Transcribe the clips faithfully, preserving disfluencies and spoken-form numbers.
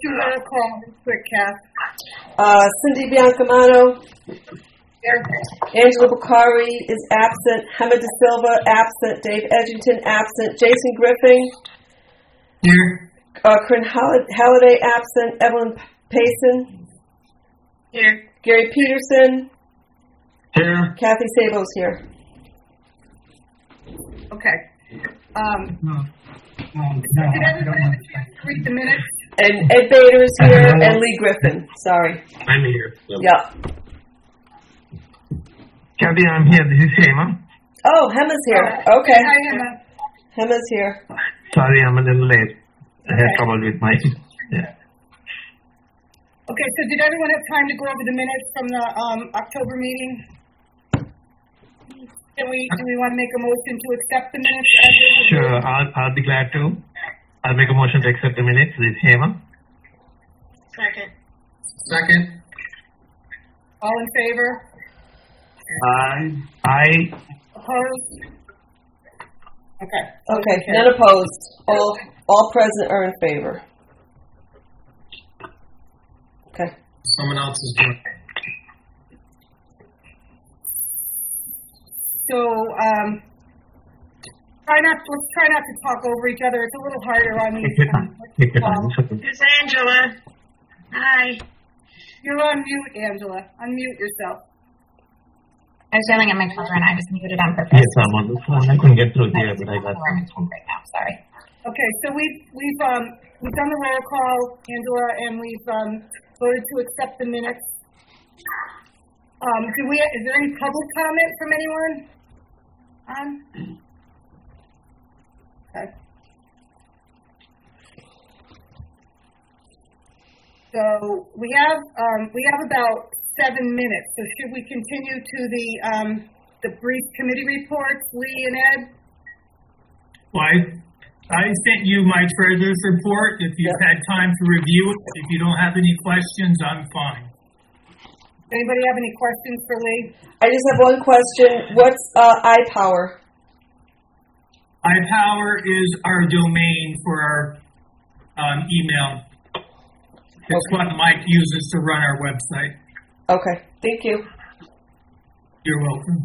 do roll call quick, Kath. Uh, Cindy Biancamano. Here. Angela Bukhari is absent. Hamid De Silva, absent. Dave Edgington, absent. Jason Griffin. Here. Uh, Corinne Halliday, absent. Evelyn Payson. Here. Gary Peterson. Here. Kathy Sabo's here. Okay. Um, No. No, no, did I everybody don't have know. a chance to read the minutes? And Ed Bader is here, and Lee Griffin. Sorry. I'm here. Yep. Yep. Kathy, I'm here. This is Hema. Oh, Hema's here. Uh, Okay. Hi, Emma. Hema's here. Sorry, I'm a little late. I had Okay. trouble with my... Yeah. Okay, so did everyone have time to go over the minutes from the um, October meeting? Can we, do we want to make a motion to accept the minutes as written? Sure, I'll, I'll be glad to. I'll make a motion to accept the minutes. This is Hema. Second. Second. All in favor? Aye. Aye. Opposed? Okay. Okay, none opposed. All all present are in favor. Okay. Someone else is doing it. So, um, try not, let's try not to talk over each other. It's a little harder on these. Take your time. Take your time. um, It's okay. This is Angela. Hi. You're on mute, Angela. Unmute yourself. I was yelling at my children. I was muted on purpose. Yes, I'm on the phone. I couldn't get through here, but I got... I'm at home right now. Sorry. Okay, so we've, we've, um, we've done the roll call, Angela, and we've, um, voted to accept the minutes. Um, do we, is there any public comment from anyone? Um, okay. So we have, um, we have about seven minutes. So should we continue to the, um, the brief committee reports, Lee and Ed? Well, I, I sent you my treasurer's report. If you've had time to review it, if you don't have any questions, I'm fine. Anybody have any questions for Lee? I just have one question. What's uh, iPower? iPower is our domain for our um, email. It's Okay. what Mike uses to run our website. Okay, thank you. You're welcome.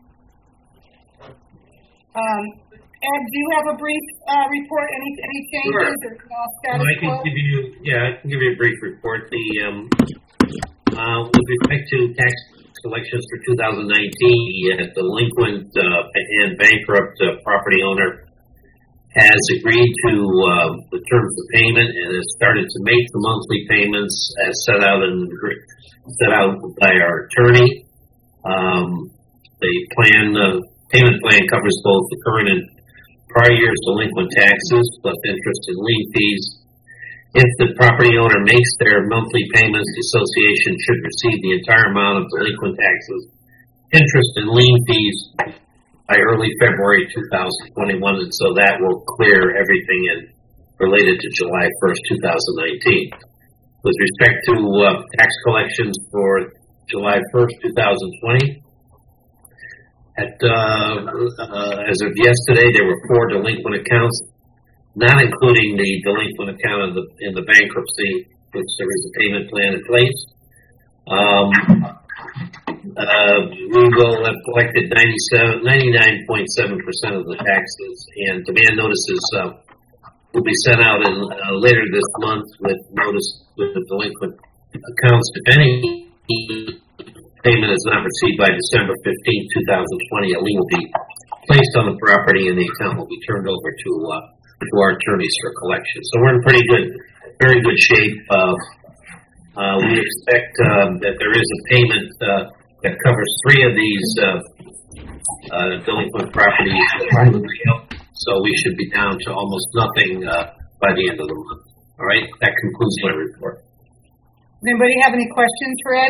Um, Ed, do you have a brief uh, report? Any any changes Sure. or all Well, status I can quo? give you, yeah, I can give you a brief report. The, um, uh, with respect to tax collections for two thousand nineteen, the uh, delinquent uh, and bankrupt uh, property owner has agreed to uh, the terms of payment and has started to make the monthly payments as set out in set out by our attorney. Um, the plan, uh, payment plan covers both the current and prior year's delinquent taxes plus interest and lien fees. If the property owner makes their monthly payments, the association should receive the entire amount of delinquent taxes, interest, and lien fees by early February two thousand twenty-one, and so that will clear everything in related to July first, two thousand nineteen. With respect to uh, tax collections for July first, two thousand twenty, at uh, uh, as of yesterday, there were four delinquent accounts, not including the delinquent account in the in the bankruptcy, which there is a payment plan in place. Um, uh, we will have collected ninety-nine point seven percent of the taxes, and demand notices uh, will be sent out in, uh, later this month with notice with the delinquent accounts. If any payment is not received by December fifteenth, two thousand twenty, a lien will be placed on the property and the account will be turned over to uh, to our attorneys for collection. So we're in pretty good, very good shape. Uh, uh, we expect uh, that there is a payment uh, that covers three of these uh, uh, delinquent properties. So we should be down to almost nothing uh, by the end of the month. All right, that concludes my report. Does anybody have any questions for Ed?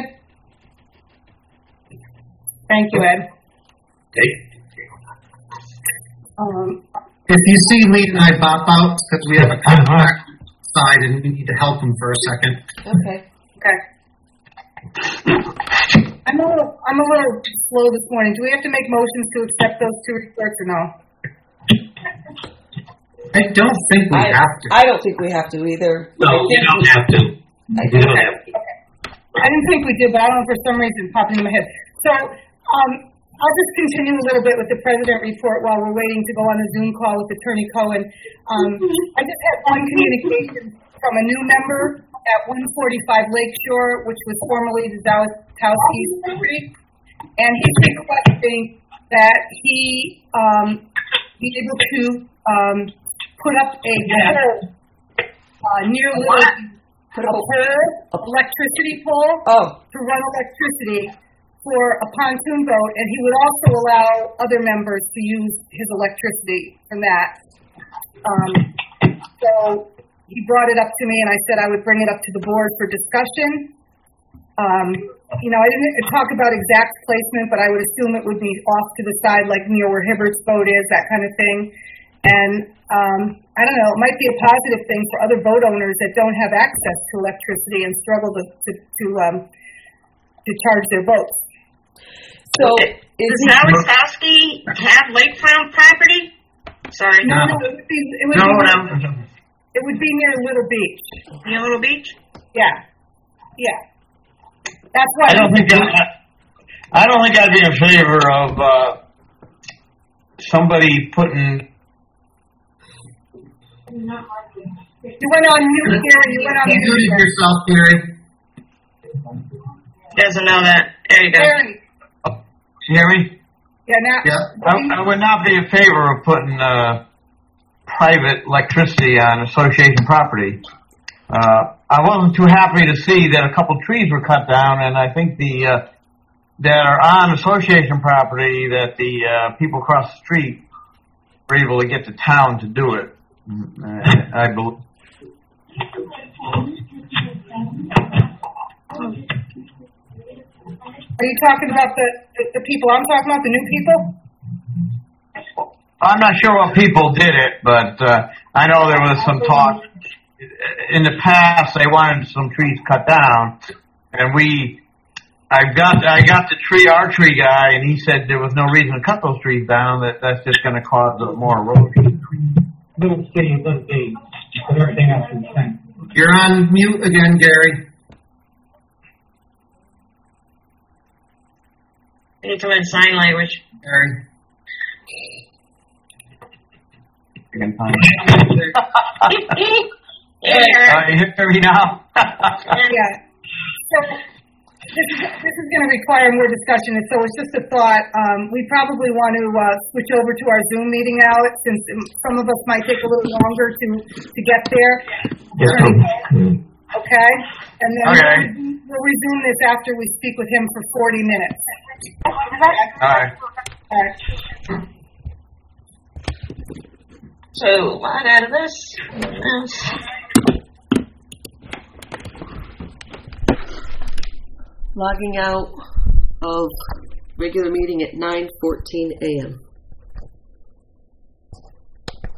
Thank you, Ed. Okay. Um, If you see Lee and I bop out, because we have a contract side and we need to help him for a second. Okay. okay. I'm a little, I'm a little slow this morning. Do we have to make motions to accept those two reports or no? I don't think we I, have to. I don't think we have to either. No, I you think don't we- have to. I You think don't have to. I didn't think we did, but I don't know, for some reason it popped into my head. So, um, I'll just continue a little bit with the president report while we're waiting to go on a Zoom call with Attorney Cohen. Um, I just had one communication from a new member at one forty-five Lakeshore, which was formerly the Zalakowski's property. And he's requesting that he, um, be able to, um, put up a pole, uh, near Little, Put a up pole, electricity pole, Oh, to run electricity for a pontoon boat, and he would also allow other members to use his electricity from that. Um, so he brought it up to me, and I said I would bring it up to the board for discussion. Um, you know, I didn't talk about exact placement, but I would assume it would be off to the side, like near where Hibbert's boat is, that kind of thing. And um, I don't know, it might be a positive thing for other boat owners that don't have access to electricity and struggle to to to, um, to charge their boats. so is Does he, Zalakowski have lakefront property? Sorry. No, no, it would be it would No, be no. it would be near Little Beach. Near Little Beach? Yeah, yeah. That's why I don't think that, I don't think I'd be in favor of uh, somebody putting. you went on mute, Gary. You went on You muted mute. yourself, Gary. Doesn't know that. There you go. Gary. Hear me? Yeah, now. Yeah. I, I would not be in favor of putting uh, private electricity on association property. Uh, I wasn't too happy to see that a couple trees were cut down, and I think the uh, that are on association property that the uh, people across the street were able to get the town to do it. I, I believe. Are you talking about the, the the people I'm talking about, the new people? I'm not sure what people did it, but uh, I know there was some talk. In the past, they wanted some trees cut down, and we, I got, I got the tree, our tree guy, and he said there was no reason to cut those trees down. That that's just going to cause more erosion. Little city, little city, but everything else is the same. You're on mute again, Gary. You need to learn sign language. Gary. I can find it. Here. Uh, you hear me now? Yeah. So this is this is going to require more discussion, and so it's just a thought. Um, we probably want to uh, switch over to our Zoom meeting, Alex, since some of us might take a little longer to to get there. Okay. And then Okay. we'll, we'll resume this after we speak with him for forty minutes. All right. All right. So, line out of this. logging out of regular meeting at nine fourteen a.m.